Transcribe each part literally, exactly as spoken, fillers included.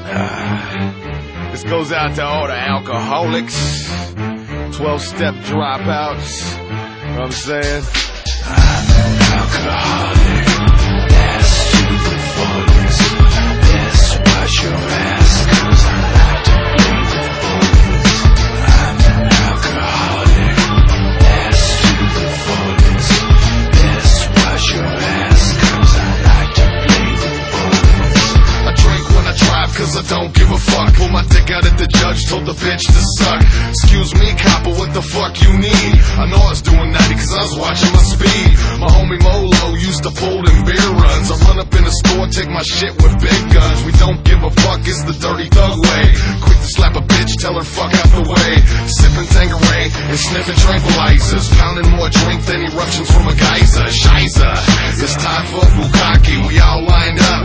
This goes out to all the alcoholics, twelve-step dropouts. You know what I'm saying? I'm an alcoholic, ass to the fullest. Yes, wash your ass, cause I like to play with bullets. I'm an alcoholic, ass to the fullest. Yes, wash your ass, cause I like to play with bullets. I drink when I drive cause I don't give a fuck. Pull my dick out at the judge, told the bitch to suck. Excuse me, copper, what the fuck you need? I know I was doing ninety cause I was watching my speed. My homie Molo used to pull them beer runs. I run up in the store, take my shit with big guns. We don't give a fuck, it's the dirty thug way. Quick to slap a bitch, tell her fuck out the way. Sipping Tanqueray and sniffing tranquilizers. Pounding more drink than eruptions from a geyser. Shiza, it's time for Bukkake, we all lined up.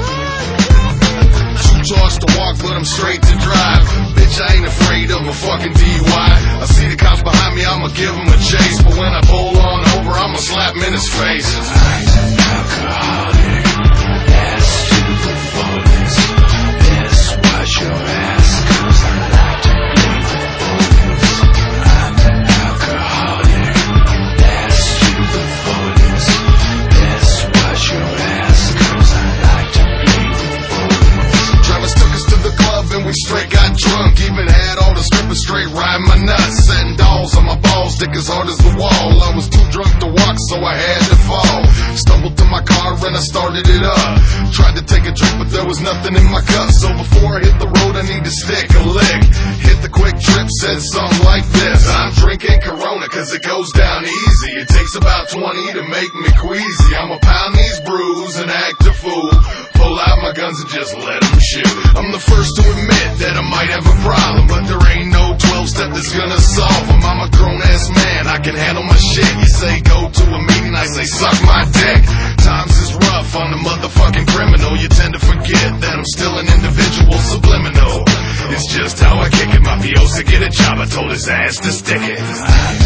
Two charged to walk, but I'm straight to drive. Bitch, I ain't afraid of a fucking D U I. I see the cops behind me, I'ma give him a chase. But when I pull on over, I'ma slap him in his face. I'm an alcoholic, ass to the fullest. Yes, wash your ass, cause I like to play with bullets. I'm an alcoholic, ass to the fullest. Yes, wash your ass, cause I like to play with bullets. Travis took us to the club and we straight got drunk. Even had all the strippers straight riding my nuts. Setting dolls on my balls, dick as hard as the wall. I was too drunk to walk, so I had to fall. Stumbled to my car and I started it up. Tried to take a drink, but there was nothing in my cup. So before I hit the road, I need to stick a lick. Hit the quick trip, said something like this: I'm drinking Corona cause it goes down easy. It takes about twenty to make me queasy. I'ma pound these brews and act a fool. Pull out my guns and just let them shoot. I'm the first to admit that I might have a problem, but there ain't no twelve-step that's gonna solve them. I'm a grown-ass man, I can handle my shit. You say go to a meeting, I say suck my dick. Times is rough, I'm the motherfucking criminal. You tend to forget that I'm still an individual, subliminal. It's just how I kick it. My P O said get a job, I told his ass to stick it.